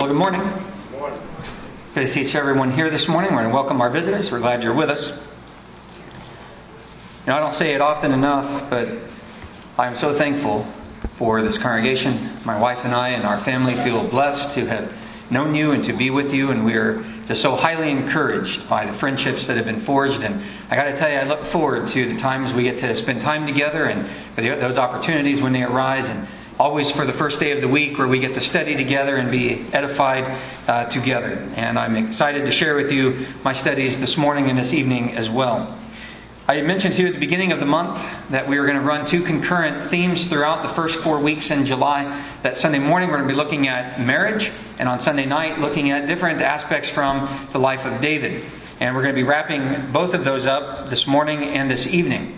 Well, good morning. Good morning. Good to see everyone here this morning. We're going to welcome our visitors. We're glad you're with us. I don't say it often enough, but I'm so thankful for this congregation. My wife and I and our family feel blessed to have known you and to be with you, and we're just so highly encouraged by the friendships that have been forged. And I got to tell you, I look forward to the times we get to spend time together and for those opportunities when they arise, and always for the first day of the week where we get to study together and be edified together. And I'm excited to share with you my studies this morning and this evening as well. I had mentioned here at the beginning of the month that we were going to run two concurrent themes throughout the first 4 weeks in July. That Sunday morning we're going to be looking at marriage, and on Sunday night looking at different aspects from the life of David. And we're going to be wrapping both of those up this morning and this evening.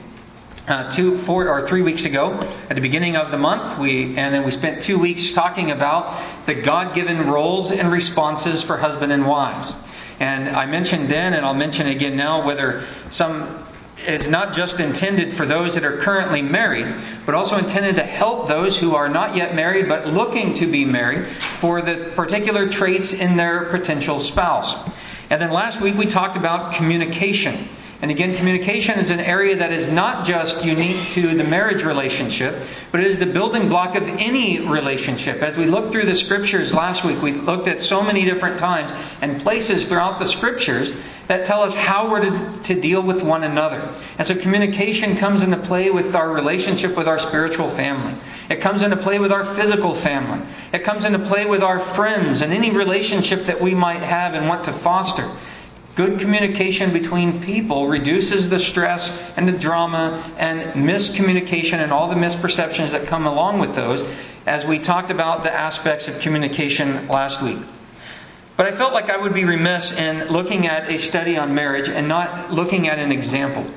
3 weeks ago, at the beginning of the month, we spent 2 weeks talking about the God-given roles and responses for husband and wives. And I mentioned then, and I'll mention again now, whether it's not just intended for those that are currently married, but also intended to help those who are not yet married but looking to be married for the particular traits in their potential spouse. And then last week we talked about communication. And again, communication is an area that is not just unique to the marriage relationship, but it is the building block of any relationship. As we looked through the Scriptures last week, we looked at so many different times and places throughout the Scriptures that tell us how we're to deal with one another. And so communication comes into play with our relationship with our spiritual family. It comes into play with our physical family. It comes into play with our friends and any relationship that we might have and want to foster. Good communication between people reduces the stress and the drama and miscommunication and all the misperceptions that come along with those, as we talked about the aspects of communication last week. But I felt like I would be remiss in looking at a study on marriage and not looking at an example.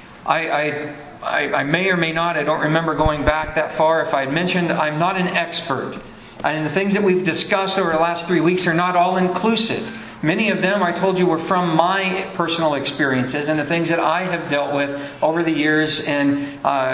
I may or may not, I don't remember going back that far, if I had mentioned I'm not an expert. And the things that we've discussed over the last 3 weeks are not all inclusive. Many of them, I told you, were from my personal experiences and the things that I have dealt with over the years and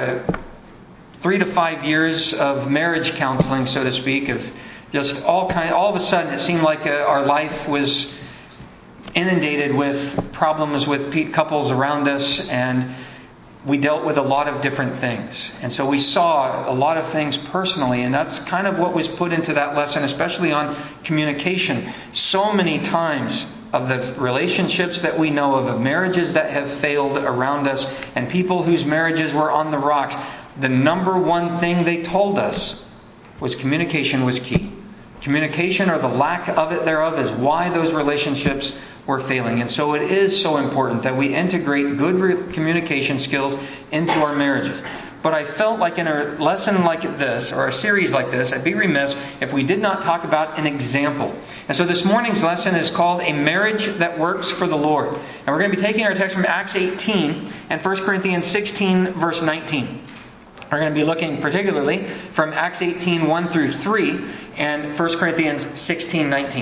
3 to 5 years of marriage counseling, so to speak, of just all of a sudden it seemed like our life was inundated with problems with couples around us, and we dealt with a lot of different things. And so we saw a lot of things personally, and that's kind of what was put into that lesson, especially on communication. So many times of the relationships that we know of marriages that have failed around us, and people whose marriages were on the rocks, the number one thing they told us was communication was key. Communication, or the lack of it thereof, is why those relationships were failing. And so it is so important that we integrate good communication skills into our marriages. But I felt like in a lesson like this, or a series like this, I'd be remiss if we did not talk about an example. And so this morning's lesson is called A Marriage That Works for the Lord. And we're going to be taking our text from Acts 18 and 1 Corinthians 16, verse 19. We're going to be looking particularly from Acts 18, 1 through 3, and 1 Corinthians 16, 19.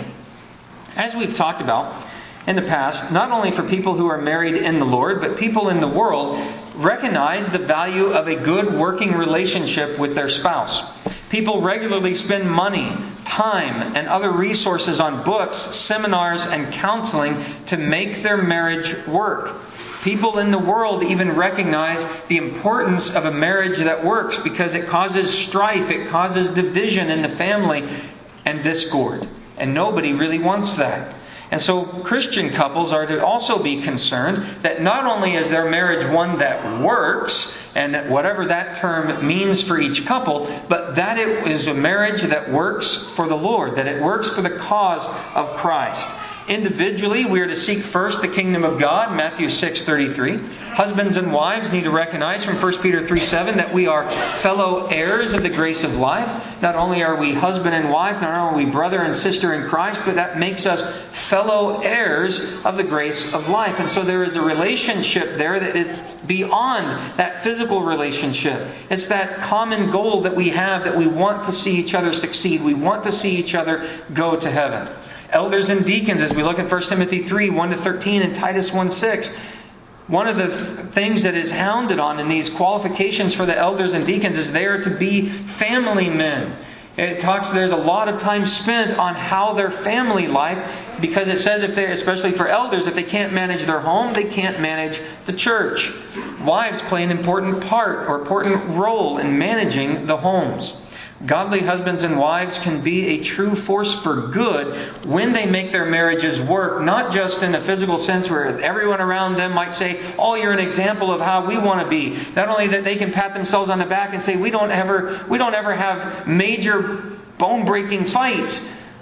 As we've talked about in the past, not only for people who are married in the Lord, but people in the world recognize the value of a good working relationship with their spouse. People regularly spend money, time, and other resources on books, seminars, and counseling to make their marriage work. People in the world even recognize the importance of a marriage that works because it causes strife, it causes division in the family and discord. And nobody really wants that. And so Christian couples are to also be concerned that not only is their marriage one that works, and whatever that term means for each couple, but that it is a marriage that works for the Lord, that it works for the cause of Christ. Individually, we are to seek first the kingdom of God, Matthew 6:33. Husbands and wives need to recognize from 1 Peter 3:7 that we are fellow heirs of the grace of life. Not only are we husband and wife, not only are we brother and sister in Christ, but that makes us fellow heirs of the grace of life. And so there is a relationship there that is beyond that physical relationship. It's that common goal that we have, that we want to see each other succeed. We want to see each other go to heaven. Elders and deacons, as we look at 1 Timothy 3, 1 to 13 and Titus 1, 6. One of the things that is hounded on in these qualifications for the elders and deacons is they are to be family men. There's a lot of time spent on how their family life, because it says especially for elders, if they can't manage their home, they can't manage the church. Wives play an important part or important role in managing the homes. Godly husbands and wives can be a true force for good when they make their marriages work, not just in a physical sense where everyone around them might say, "Oh, you're an example of how we want to be." Not only that they can pat themselves on the back and say, we don't ever have major bone-breaking fights,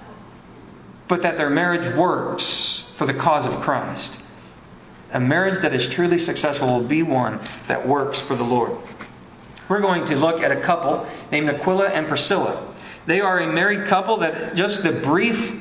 but that their marriage works for the cause of Christ. A marriage that is truly successful will be one that works for the Lord. We're going to look at a couple named Aquila and Priscilla. They are a married couple that just the brief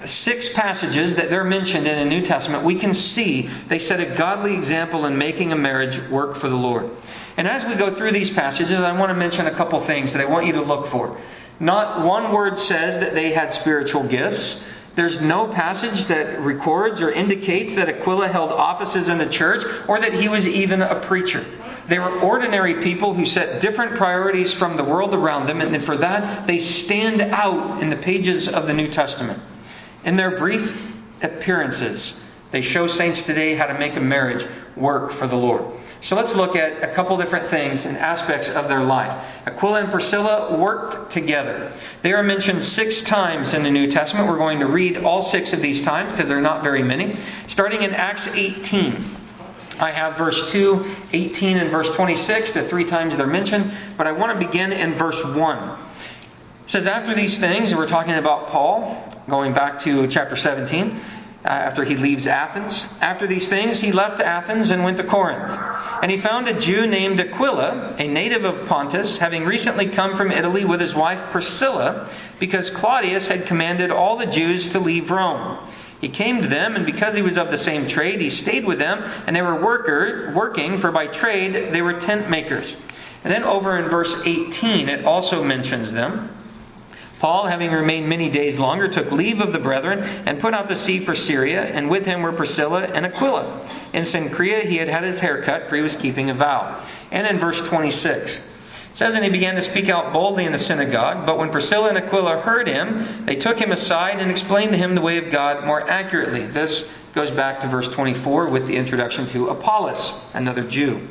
6 passages that they're mentioned in the New Testament, we can see they set a godly example in making a marriage work for the Lord. And as we go through these passages, I want to mention a couple things that I want you to look for. Not one word says that they had spiritual gifts. There's no passage that records or indicates that Aquila held offices in the church or that he was even a preacher. They were ordinary people who set different priorities from the world around them, and for that they stand out in the pages of the New Testament. In their brief appearances, they show saints today how to make a marriage work for the Lord. So let's look at a couple different things and aspects of their life. Aquila and Priscilla worked together. They are mentioned 6 times in the New Testament. We're going to read all 6 of these times because they're not very many. Starting in Acts 18. I have verse 2, 18, and verse 26, the 3 times they're mentioned. But I want to begin in verse 1. It says, after these things, and we're talking about Paul, going back to chapter 17, after he leaves Athens. After these things, he left Athens and went to Corinth. And he found a Jew named Aquila, a native of Pontus, having recently come from Italy with his wife Priscilla, because Claudius had commanded all the Jews to leave Rome. He came to them, and because he was of the same trade, he stayed with them, and they were working, for by trade they were tent makers. And then over in verse 18, it also mentions them. Paul, having remained many days longer, took leave of the brethren and put out to sea for Syria, and with him were Priscilla and Aquila. In Cenchrea he had his hair cut, for he was keeping a vow. And in verse 26, it says, and he began to speak out boldly in the synagogue. But when Priscilla and Aquila heard him, they took him aside and explained to him the way of God more accurately. This goes back to verse 24 with the introduction to Apollos, another Jew.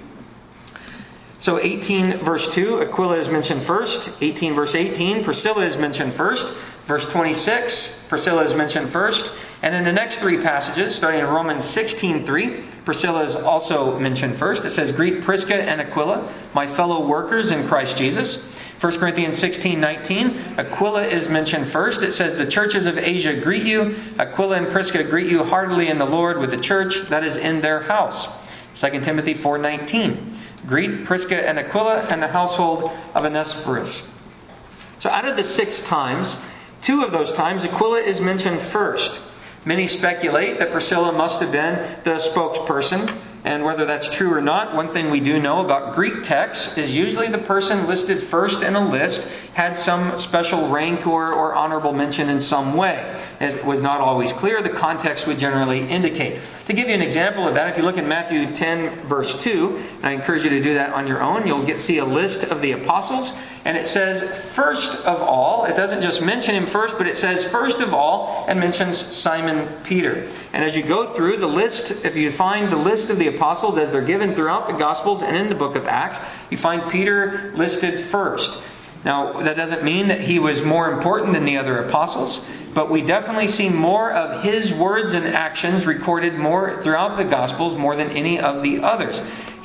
So 18 verse 2, Aquila is mentioned first. 18 verse 18, Priscilla is mentioned first. Verse 26, Priscilla is mentioned first. And in the next 3 passages, starting in Romans 16:3, Priscilla is also mentioned first. It says, greet Prisca and Aquila, my fellow workers in Christ Jesus. 1 Corinthians 16:19, Aquila is mentioned first. It says, the churches of Asia greet you. Aquila and Prisca greet you heartily in the Lord with the church that is in their house. 2 Timothy 4:19, greet Prisca and Aquila and the household of Onesiphorus. So out of the 6 times, 2 of those times, Aquila is mentioned first. Many speculate that Priscilla must have been the spokesperson. And whether that's true or not, one thing we do know about Greek texts is usually the person listed first in a list had some special rank or honorable mention in some way. It was not always clear. The context would generally indicate. To give you an example of that, if you look in Matthew 10 verse 2, and I encourage you to do that on your own, you'll see a list of the apostles. And it says, first of all, it doesn't just mention him first, but it says first of all, and mentions Simon Peter. And as you go through the list, if you find the list of the apostles as they're given throughout the Gospels and in the book of Acts, you find Peter listed first. Now, that doesn't mean that he was more important than the other apostles, but we definitely see more of his words and actions recorded more throughout the Gospels more than any of the others.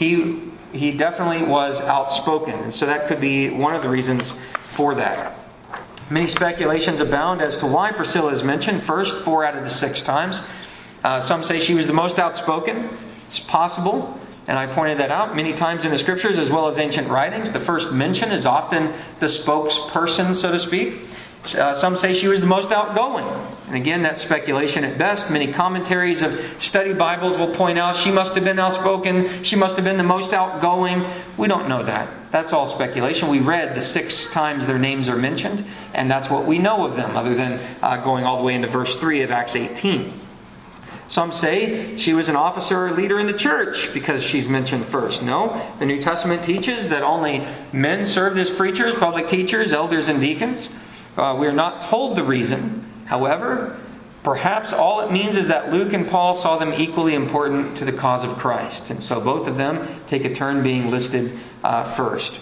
He definitely was outspoken, and so that could be one of the reasons for that. Many speculations abound as to why Priscilla is mentioned first 4 out of the 6 times. Some say she was the most outspoken. It's possible, and I pointed that out many times in the Scriptures as well as ancient writings. The first mention is often the spokesperson, so to speak. Some say she was the most outgoing. And again, that's speculation at best. Many commentaries of study Bibles will point out she must have been outspoken. She must have been the most outgoing. We don't know that. That's all speculation. We read the 6 times their names are mentioned, and that's what we know of them, other than going all the way into verse 3 of Acts 18. Some say she was an officer or leader in the church because she's mentioned first. No, the New Testament teaches that only men served as preachers, public teachers, elders, and deacons. We are not told the reason. However, perhaps all it means is that Luke and Paul saw them equally important to the cause of Christ. And so both of them take a turn being listed first.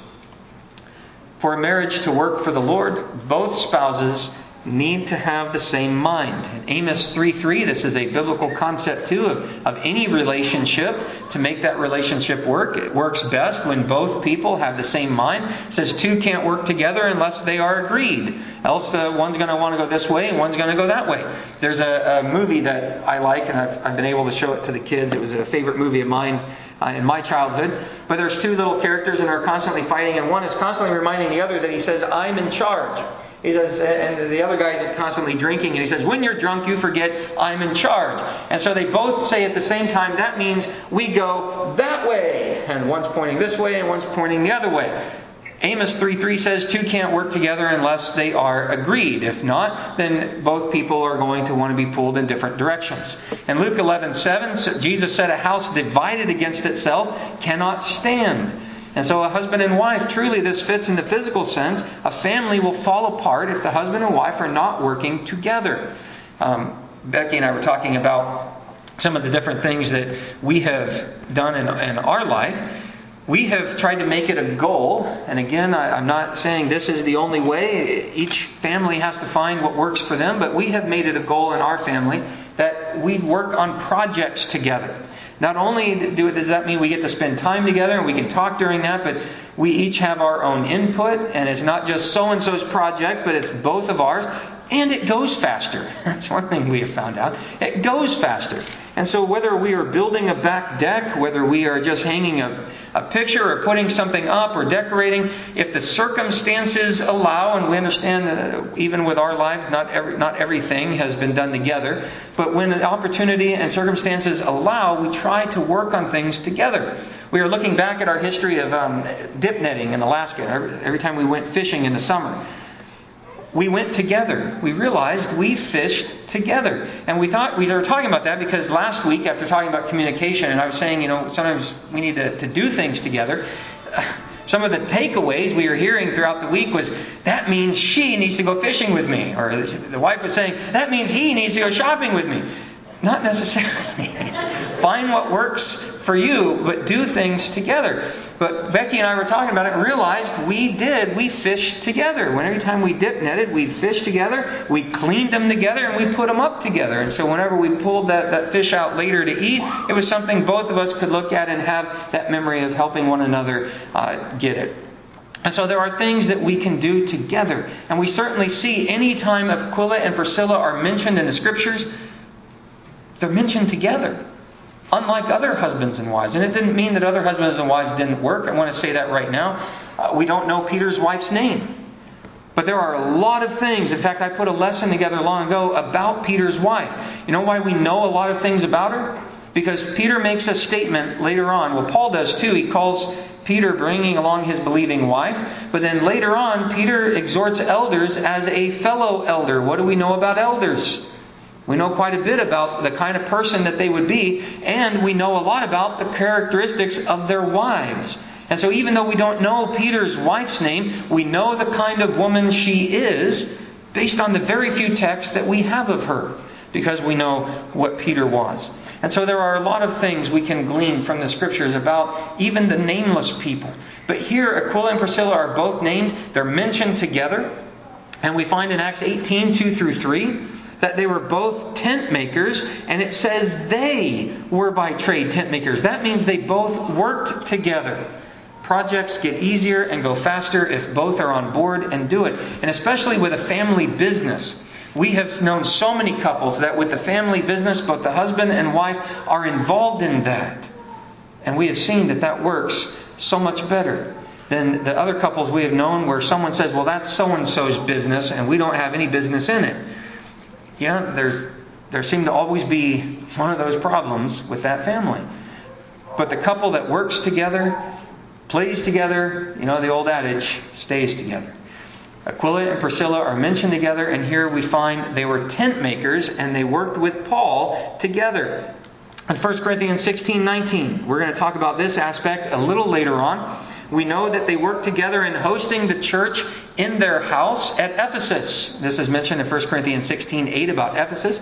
For a marriage to work for the Lord, both spouses need to have the same mind. In Amos 3:3, this is a biblical concept too of any relationship. To make that relationship work, it works best when both people have the same mind. It says two can't work together unless they are agreed. Else one's going to want to go this way and one's going to go that way. There's a movie that I like, and I've been able to show it to the kids. It was a favorite movie of mine in my childhood. But there's two little characters and they're constantly fighting, and one is constantly reminding the other that he says, "I'm in charge." He says, and the other guy's constantly drinking, and he says, "When you're drunk, you forget I'm in charge." And so they both say at the same time, "That means we go that way." And one's pointing this way and one's pointing the other way. Amos 3:3 says two can't work together unless they are agreed. If not, then both people are going to want to be pulled in different directions. In Luke 11:7, Jesus said, "A house divided against itself cannot stand." And so a husband and wife, truly this fits in the physical sense. A family will fall apart if the husband and wife are not working together. Becky and I were talking about some of the different things that we have done in our life. We have tried to make it a goal, and again, I'm not saying this is the only way. Each family has to find what works for them, but we have made it a goal in our family that we work on projects together. Not only does that mean we get to spend time together and we can talk during that, but we each have our own input, and it's not just so-and-so's project, but it's both of ours. And it goes faster. That's one thing we have found out. It goes faster. And so whether we are building a back deck, whether we are just hanging a picture or putting something up or decorating, if the circumstances allow, and we understand that even with our lives, not everything has been done together, but when the opportunity and circumstances allow, we try to work on things together. We are looking back at our history of dip netting in Alaska. Every time we went fishing in the summer, we went together. We realized we fished together. And we were talking about that because last week, after talking about communication, and I was saying, sometimes we need to do things together. Some of the takeaways we were hearing throughout the week was, that means she needs to go fishing with me. Or the wife was saying, that means he needs to go shopping with me. Not necessarily. Find what works for you, but do things together. But Becky and I were talking about it and realized we fished together. Every time we dip netted, we fished together, we cleaned them together, and we put them up together. And so whenever we pulled that fish out later to eat, it was something both of us could look at and have that memory of helping one another get it. And so there are things that we can do together. And we certainly see any time Aquila and Priscilla are mentioned in the Scriptures, they're mentioned together. Unlike other husbands and wives. And it didn't mean that other husbands and wives didn't work. I want to say that right now. We don't know Peter's wife's name. But there are a lot of things. In fact, I put a lesson together long ago about Peter's wife. You know why we know a lot of things about her? Because Peter makes a statement later on. Well, Paul does too. He calls Peter bringing along his believing wife. But then later on, Peter exhorts elders as a fellow elder. What do we know about elders? We know quite a bit about the kind of person that they would be, and we know a lot about the characteristics of their wives. And so even though we don't know Peter's wife's name, we know the kind of woman she is based on the very few texts that we have of her, because we know what Peter was. And so there are a lot of things we can glean from the Scriptures about even the nameless people. But here Aquila and Priscilla are both named. They're mentioned together. And we find in Acts 18:2-3, that they were both tent makers, and it says they were by trade tent makers. That means they both worked together. Projects get easier and go faster if both are on board and do it. And especially with a family business. We have known so many couples that with the family business, both the husband and wife are involved in that. And we have seen that works so much better than the other couples we have known where someone says, well, that's so-and-so's business and we don't have any business in it. Yeah, there seem to always be one of those problems with that family. But the couple that works together, plays together, the old adage, stays together. Aquila and Priscilla are mentioned together, and here we find they were tent makers and they worked with Paul together. In 1 Corinthians 16:19, we're going to talk about this aspect a little later on. We know that they worked together in hosting the church in their house at Ephesus. This is mentioned in 1 Corinthians 16:8 about Ephesus.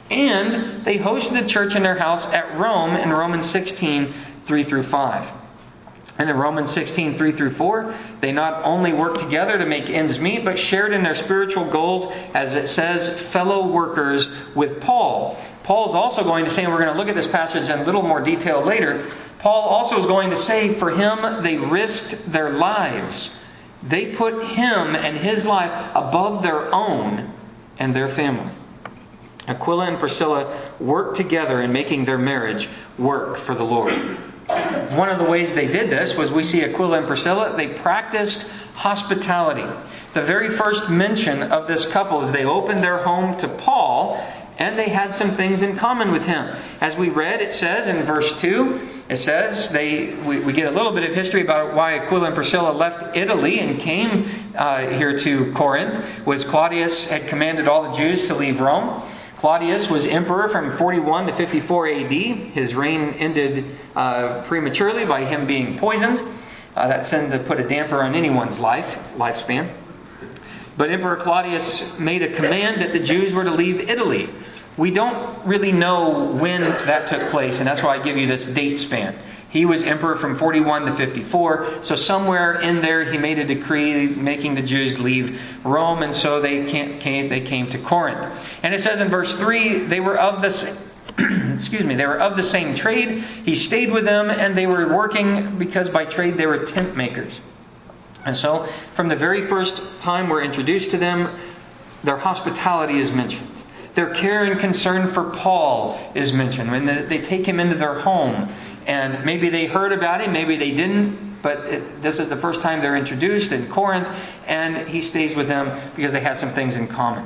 And they hosted the church in their house at Rome in Romans 16:3 through 5. And in Romans 16:3 through 4, they not only worked together to make ends meet, but shared in their spiritual goals, as it says, fellow workers with Paul. Paul's also going to say, and we're going to look at this passage in a little more detail later, Paul also is going to say, for him, they risked their lives. They put him and his life above their own and their family. Aquila and Priscilla worked together in making their marriage work for the Lord. One of the ways they did this was we see Aquila and Priscilla, they practiced hospitality. The very first mention of this couple is they opened their home to Paul, and they had some things in common with him. As we read, it says in verse 2, it says, we get a little bit of history about why Aquila and Priscilla left Italy and came here to Corinth, was Claudius had commanded all the Jews to leave Rome. Claudius was emperor from 41 to 54 AD. His reign ended prematurely by him being poisoned. That tended to put a damper on anyone's lifespan. But Emperor Claudius made a command that the Jews were to leave Italy. We don't really know when that took place, and that's why I give you this date span. He was emperor from 41 to 54, so somewhere in there he made a decree making the Jews leave Rome, and so they came to Corinth. And it says in verse 3, they were of the they were of the same trade. He stayed with them, and they were working because by trade they were tent makers. And so, from the very first time we're introduced to them, their hospitality is mentioned. Their care and concern for Paul is mentioned. When they take him into their home, and maybe they heard about him, maybe they didn't, but this is the first time they're introduced in Corinth, and he stays with them because they had some things in common.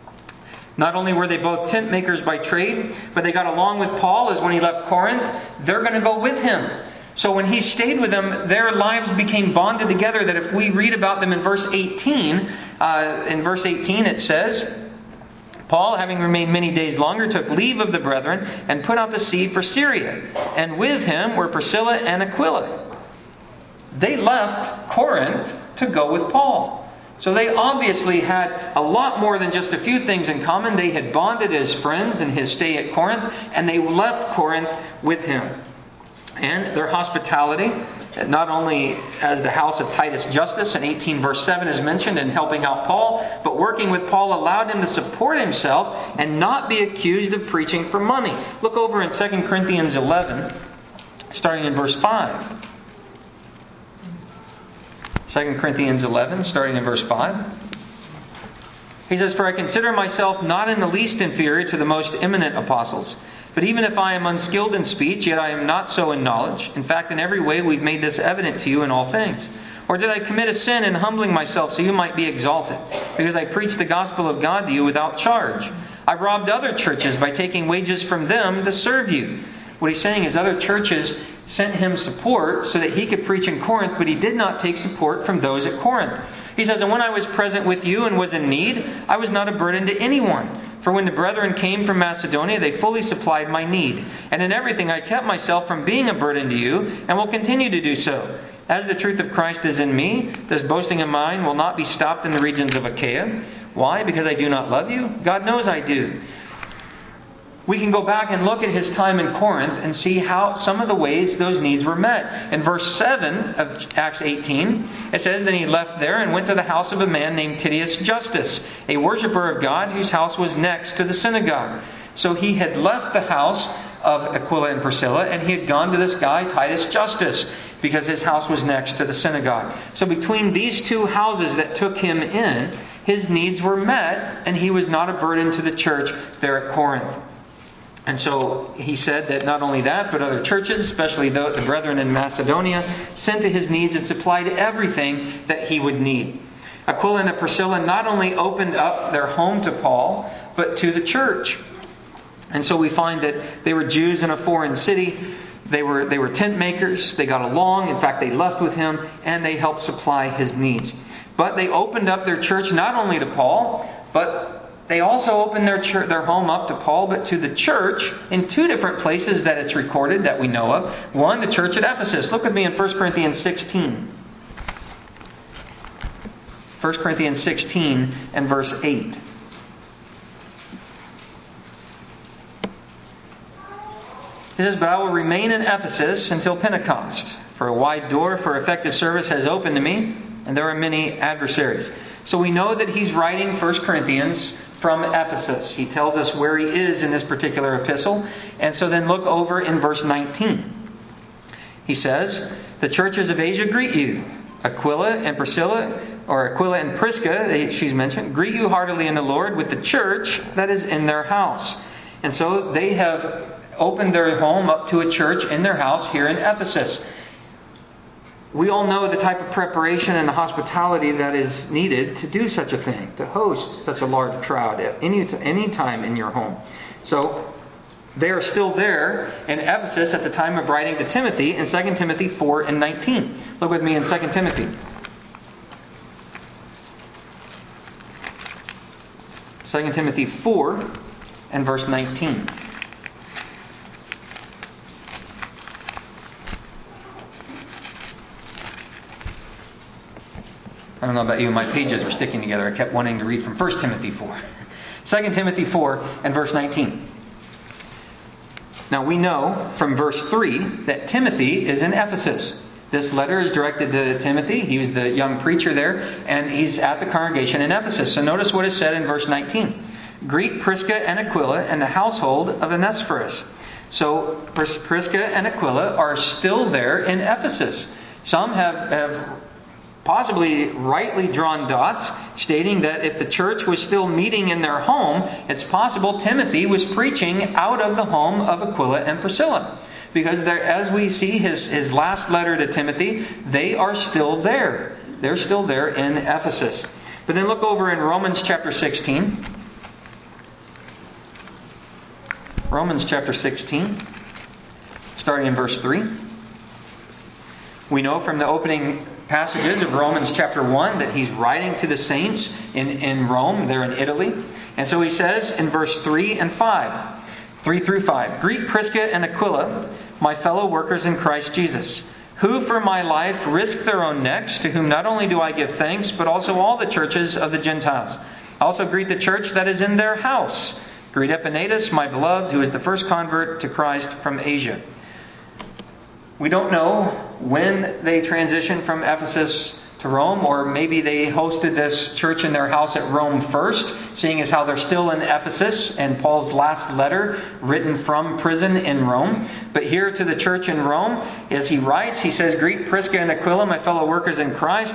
Not only were they both tent makers by trade, but they got along with Paul, as when he left Corinth, they're going to go with him. So when he stayed with them, their lives became bonded together, that if we read about them in verse 18, it says, Paul, having remained many days longer, took leave of the brethren and put out to sea for Syria. And with him were Priscilla and Aquila. They left Corinth to go with Paul. So they obviously had a lot more than just a few things in common. They had bonded as friends in his stay at Corinth, and they left Corinth with him. And their hospitality, not only as the house of Titus Justus in 18 verse 7 is mentioned in helping out Paul, but working with Paul allowed him to support himself and not be accused of preaching for money. Look over in 2 Corinthians 11, starting in verse 5. 2 Corinthians 11, starting in verse 5. He says, For I consider myself not in the least inferior to the most eminent apostles. But even if I am unskilled in speech, yet I am not so in knowledge. In fact, in every way we've made this evident to you in all things. Or did I commit a sin in humbling myself so you might be exalted? Because I preached the gospel of God to you without charge. I robbed other churches by taking wages from them to serve you. What he's saying is other churches sent him support so that he could preach in Corinth, but he did not take support from those at Corinth. He says, And when I was present with you and was in need, I was not a burden to anyone. For when the brethren came from Macedonia, they fully supplied my need. And in everything I kept myself from being a burden to you, and will continue to do so. As the truth of Christ is in me, this boasting of mine will not be stopped in the regions of Achaia. Why? Because I do not love you? God knows I do. We can go back and look at his time in Corinth and see how some of the ways those needs were met. In verse 7 of Acts 18, it says, Then he left there and went to the house of a man named Titus Justus, a worshiper of God whose house was next to the synagogue. So he had left the house of Aquila and Priscilla and he had gone to this guy, Titus Justus, because his house was next to the synagogue. So between these two houses that took him in, his needs were met and he was not a burden to the church there at Corinth. And so he said that not only that, but other churches, especially the brethren in Macedonia, sent to his needs and supplied everything that he would need. Aquila and Priscilla not only opened up their home to Paul, but to the church. And so we find that they were Jews in a foreign city. They were tent makers. They got along. In fact, they left with him and they helped supply his needs. But they opened up their church not only to Paul, but they also opened their home up to Paul, but to the church in two different places that it's recorded that we know of. One, the church at Ephesus. Look with me in 1 Corinthians 16. 1 1 Corinthians 16 and verse 8. It says, "But I will remain in Ephesus until Pentecost, for a wide door for effective service has opened to me, and there are many adversaries." So we know that he's writing 1 Corinthians from Ephesus. He tells us where he is in this particular epistle. And so then look over in verse 19. He says, "The churches of Asia greet you. Aquila and Priscilla, or Aquila and Prisca, she's mentioned, greet you heartily in the Lord with the church that is in their house." And so they have opened their home up to a church in their house here in Ephesus. We all know the type of preparation and the hospitality that is needed to do such a thing, to host such a large crowd at any time in your home. So they are still there in Ephesus at the time of writing to Timothy in 2 Timothy 4 and 19. Look with me in 2 Timothy. 2 Timothy 4 and verse 19. I don't know about you, my pages were sticking together. I kept wanting to read from 1 Timothy 4. 2 Timothy 4 and verse 19. Now we know from verse 3 that Timothy is in Ephesus. This letter is directed to Timothy. He was the young preacher there, and he's at the congregation in Ephesus. So notice what is said in verse 19. "Greet Prisca and Aquila and the household of Onesiphorus." So Prisca and Aquila are still there in Ephesus. Some have possibly rightly drawn dots, stating that if the church was still meeting in their home, it's possible Timothy was preaching out of the home of Aquila and Priscilla. Because as we see his last letter to Timothy, they are still there. They're still there in Ephesus. But then look over in Romans chapter 16. Romans chapter 16, starting in verse 3. We know from the opening passages of Romans chapter 1 that he's writing to the saints in Rome. They're in Italy. And so he says in verse 3 and 5, 3 through 5, "Greet Prisca and Aquila, my fellow workers in Christ Jesus, who for my life risked their own necks, to whom not only do I give thanks, but also all the churches of the Gentiles. Also greet the church that is in their house. Greet Epaenetus, my beloved, who is the first convert to Christ from Asia." We don't know when they transitioned from Ephesus to Rome, or maybe they hosted this church in their house at Rome first, seeing as how they're still in Ephesus and Paul's last letter written from prison in Rome. But here to the church in Rome, as he writes, he says, "Greet Prisca and Aquila, my fellow workers in Christ,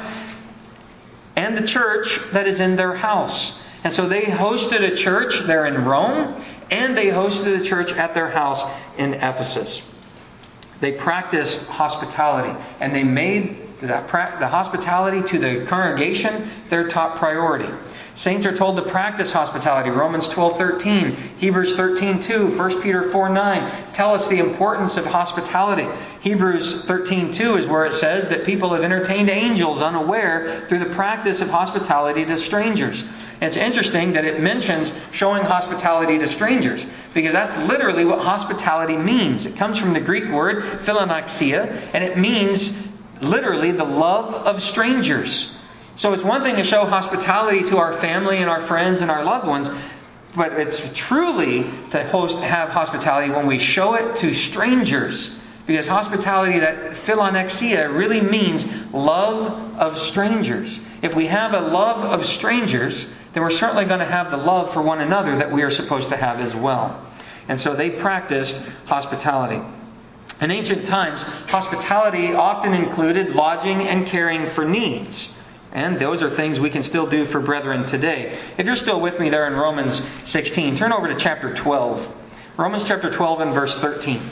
and the church that is in their house." And so they hosted a church there in Rome, and they hosted a church at their house in Ephesus. They practiced hospitality, and they made the hospitality to the congregation their top priority. Saints are told to practice hospitality. Romans 12:13, Hebrews 13:2, 1 Peter 4:9 tell us the importance of hospitality. Hebrews 13:2 is where it says that people have entertained angels unaware through the practice of hospitality to strangers. It's interesting that it mentions showing hospitality to strangers, because that's literally what hospitality means. It comes from the Greek word philonaxia, and it means literally the love of strangers. So it's one thing to show hospitality to our family and our friends and our loved ones, but it's truly to have hospitality when we show it to strangers. Because hospitality, that philonaxia, really means love of strangers. If we have a love of strangers, then we're certainly going to have the love for one another that we are supposed to have as well. And so they practiced hospitality. In ancient times, hospitality often included lodging and caring for needs. And those are things we can still do for brethren today. If you're still with me there in Romans 16, turn over to chapter 12. Romans chapter 12 and verse 13.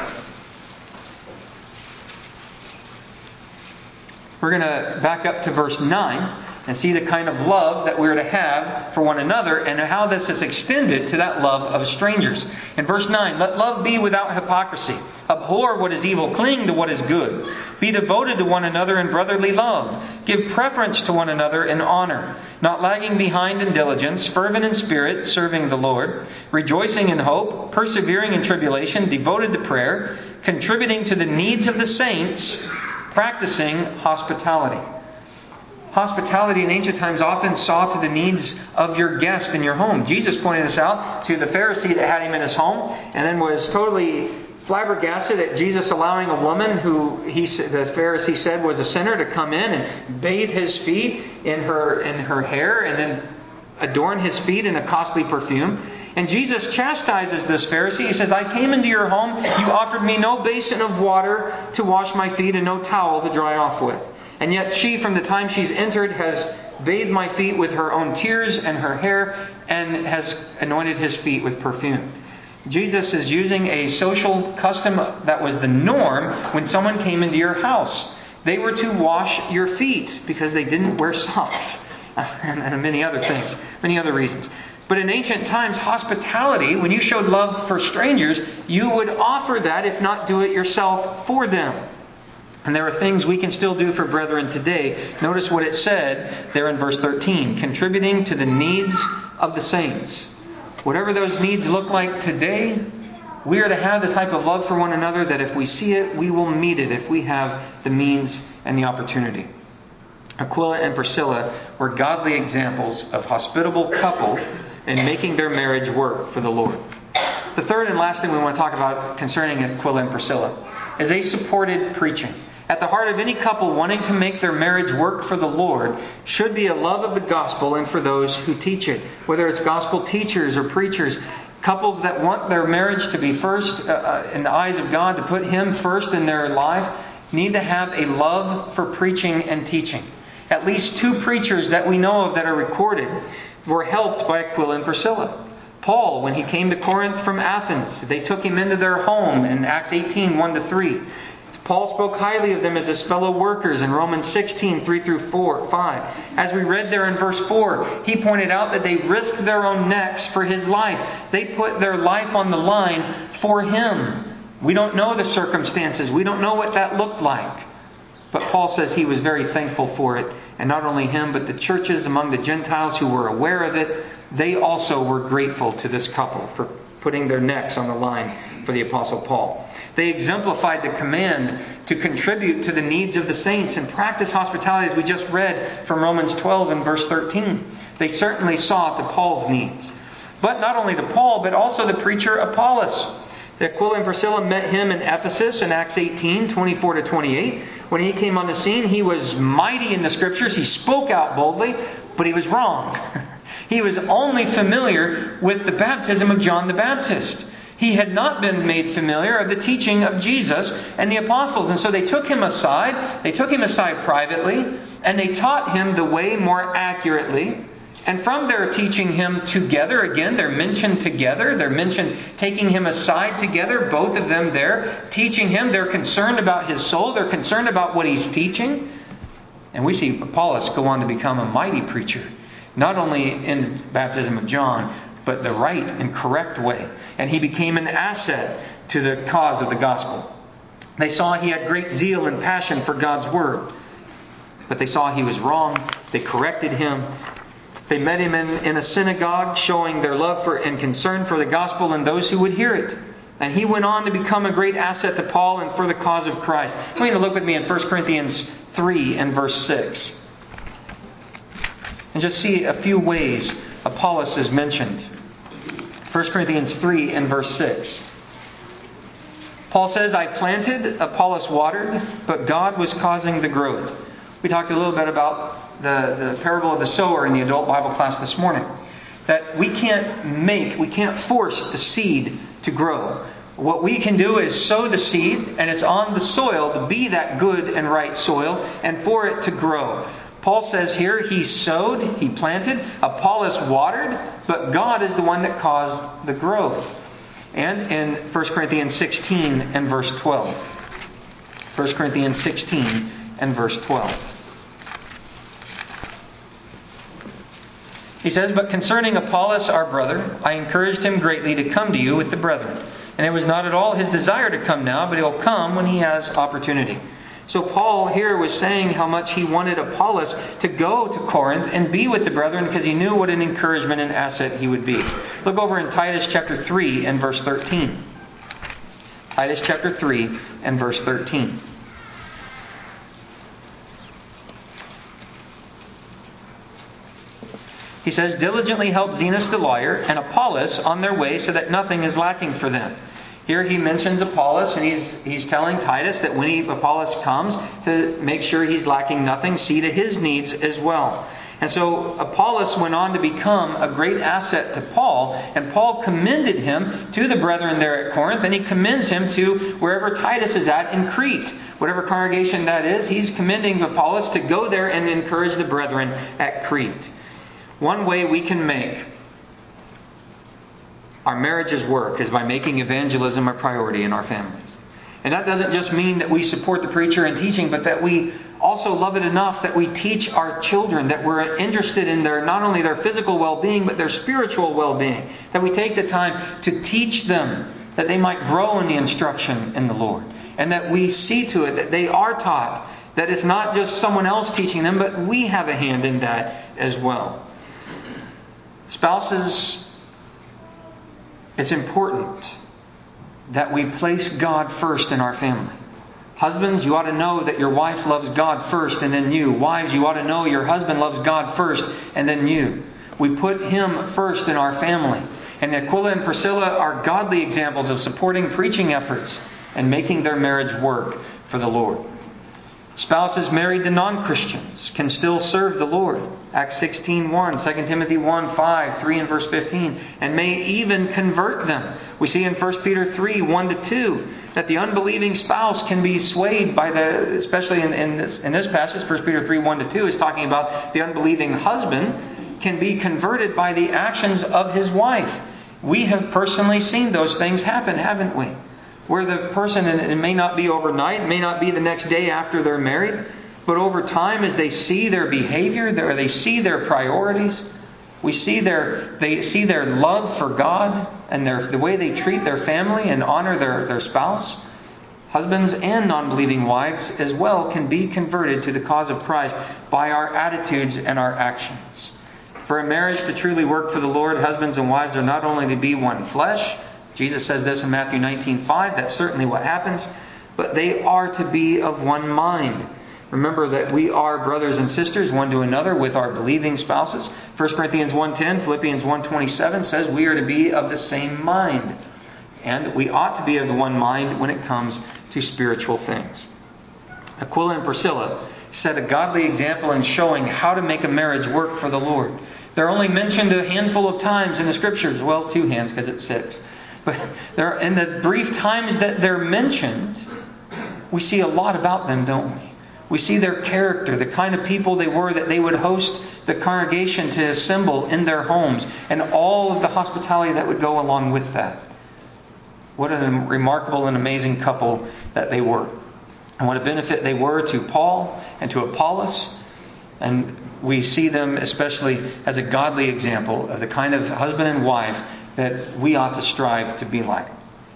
We're going to back up to verse 9 and see the kind of love that we're to have for one another, and how this is extended to that love of strangers. In verse 9, "Let love be without hypocrisy. Abhor what is evil. Cling to what is good. Be devoted to one another in brotherly love. Give preference to one another in honor. Not lagging behind in diligence. Fervent in spirit, serving the Lord. Rejoicing in hope. Persevering in tribulation. Devoted to prayer. Contributing to the needs of the saints. Practicing hospitality." Hospitality in ancient times often saw to the needs of your guest in your home. Jesus pointed this out to the Pharisee that had him in his home, and then was totally flabbergasted at Jesus allowing a woman who the Pharisee said was a sinner to come in and bathe his feet in her hair and then adorn his feet in a costly perfume. And Jesus chastises this Pharisee. He says, I came into your home. You offered me no basin of water to wash my feet and no towel to dry off with. And yet she, from the time she's entered, has bathed my feet with her own tears and her hair and has anointed his feet with perfume. Jesus is using a social custom that was the norm when someone came into your house. They were to wash your feet because they didn't wear socks. And many other things, many other reasons. But in ancient times, hospitality, when you showed love for strangers, you would offer that, if not do it yourself, for them. And there are things we can still do for brethren today. Notice what it said there in verse 13. Contributing to the needs of the saints. Whatever those needs look like today, we are to have the type of love for one another that if we see it, we will meet it if we have the means and the opportunity. Aquila and Priscilla were godly examples of hospitable couple in making their marriage work for the Lord. The third and last thing we want to talk about concerning Aquila and Priscilla is they supported preaching. At the heart of any couple wanting to make their marriage work for the Lord should be a love of the gospel and for those who teach it. Whether it's gospel teachers or preachers, couples that want their marriage to be first in the eyes of God, to put Him first in their life, need to have a love for preaching and teaching. At least two preachers that we know of that are recorded were helped by Aquila and Priscilla. Paul, when he came to Corinth from Athens, they took him into their home in Acts 18, 1-3. Paul spoke highly of them as his fellow workers in Romans 16, 3-5. As we read there in verse 4, he pointed out that they risked their own necks for his life. They put their life on the line for him. We don't know the circumstances. We don't know what that looked like. But Paul says he was very thankful for it. And not only him, but the churches among the Gentiles who were aware of it, they also were grateful to this couple for putting their necks on the line for the Apostle Paul. They exemplified the command to contribute to the needs of the saints and practice hospitality, as we just read from Romans 12 and verse 13. They certainly saw to Paul's needs. But not only to Paul, but also the preacher Apollos. Aquila and Priscilla met him in Ephesus in Acts 18, 24-28. When he came on the scene, he was mighty in the Scriptures. He spoke out boldly, but he was wrong. He was only familiar with the baptism of John the Baptist. He had not been made familiar of the teaching of Jesus and the apostles. And so they took him aside. They took him aside privately, and they taught him the way more accurately. And from their teaching him together, again, they're mentioned together. They're mentioned taking him aside together, both of them there, teaching him. They're concerned about his soul. They're concerned about what he's teaching. And we see Apollos go on to become a mighty preacher, not only in the baptism of John, but the right and correct way. And he became an asset to the cause of the gospel. They saw he had great zeal and passion for God's word. But they saw he was wrong. They corrected him. They met him in a synagogue, showing their love for and concern for the gospel and those who would hear it. And he went on to become a great asset to Paul and for the cause of Christ. I want you to look with me in 1 Corinthians 3 and verse 6. And just see a few ways Apollos is mentioned. 1 Corinthians 3 and verse 6. Paul says, I planted, Apollos watered, but God was causing the growth. We talked a little bit about the parable of the sower in the adult Bible class this morning. That we can't force the seed to grow. What we can do is sow the seed, and it's on the soil to be that good and right soil, and for it to grow. Paul says here, he sowed, he planted, Apollos watered, but God is the one that caused the growth. And in 1 Corinthians 16 and verse 12. 1 Corinthians 16 and verse 12. He says, but concerning Apollos, our brother, I encouraged him greatly to come to you with the brethren. And it was not at all his desire to come now, but he will come when he has opportunity. So Paul here was saying how much he wanted Apollos to go to Corinth and be with the brethren because he knew what an encouragement and asset he would be. Look over in Titus chapter 3 and verse 13. Titus chapter 3 and verse 13. He says, diligently help Zenas the lawyer and Apollos on their way so that nothing is lacking for them. Here he mentions Apollos, and he's telling Titus that when Apollos comes, to make sure he's lacking nothing, see to his needs as well. And so Apollos went on to become a great asset to Paul, and Paul commended him to the brethren there at Corinth, and he commends him to wherever Titus is at in Crete. Whatever congregation that is, he's commending Apollos to go there and encourage the brethren at Crete. One way we can make our marriages work is by making evangelism a priority in our families. And that doesn't just mean that we support the preacher in teaching, but that we also love it enough that we teach our children, that we're interested in not only their physical well-being, but their spiritual well-being. That we take the time to teach them that they might grow in the instruction in the Lord. And that we see to it that they are taught, that it's not just someone else teaching them, but we have a hand in that as well. Spouses, it's important that we place God first in our family. Husbands, you ought to know that your wife loves God first and then you. Wives, you ought to know your husband loves God first and then you. We put Him first in our family. And Aquila and Priscilla are godly examples of supporting preaching efforts and making their marriage work for the Lord. Spouses married to non-Christians can still serve the Lord. Acts 16:1, 2 Timothy 1:5, 3 and verse 15. And may even convert them. We see in 1 Peter 3:1-2 that the unbelieving spouse can be swayed by especially in this passage, 1 Peter 3:1-2 is talking about the unbelieving husband can be converted by the actions of his wife. We have personally seen those things happen, haven't we? Where the person, and it may not be overnight, it may not be the next day after they're married, but over time as they see their behavior, or they see their priorities, they see their love for God and the way they treat their family and honor their spouse. Husbands and non-believing wives as well can be converted to the cause of Christ by our attitudes and our actions. For a marriage to truly work for the Lord, husbands and wives are not only to be one flesh. Jesus says this in Matthew 19:5. That's certainly what happens. But they are to be of one mind. Remember that we are brothers and sisters one to another with our believing spouses. 1 Corinthians 1:10, Philippians 1:27 says we are to be of the same mind. And we ought to be of the one mind when it comes to spiritual things. Aquila and Priscilla set a godly example in showing how to make a marriage work for the Lord. They're only mentioned a handful of times in the Scriptures. Well, 2 hands because it's 6. But in the brief times that they're mentioned, we see a lot about them, don't we? We see their character, the kind of people they were, that they would host the congregation to assemble in their homes, and all of the hospitality that would go along with that. What a remarkable and amazing couple that they were. And what a benefit they were to Paul and to Apollos. And we see them especially as a godly example of the kind of husband and wife that we ought to strive to be like.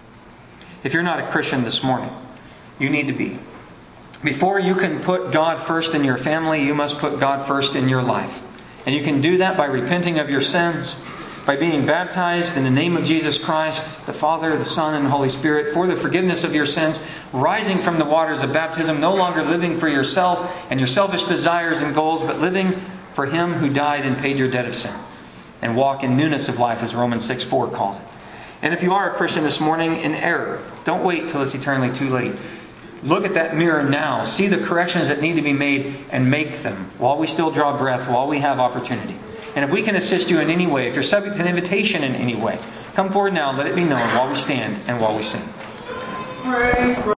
If you're not a Christian this morning, you need to be. Before you can put God first in your family, you must put God first in your life. And you can do that by repenting of your sins, by being baptized in the name of Jesus Christ, the Father, the Son, and the Holy Spirit, for the forgiveness of your sins, rising from the waters of baptism, no longer living for yourself and your selfish desires and goals, but living for Him who died and paid your debt of sin. And walk in newness of life, as Romans 6:4 calls it. And if you are a Christian this morning in error, don't wait till it's eternally too late. Look at that mirror now. See the corrections that need to be made and make them while we still draw breath, while we have opportunity. And if we can assist you in any way, if you're subject to an invitation in any way, come forward now. Let it be known while we stand and while we sing.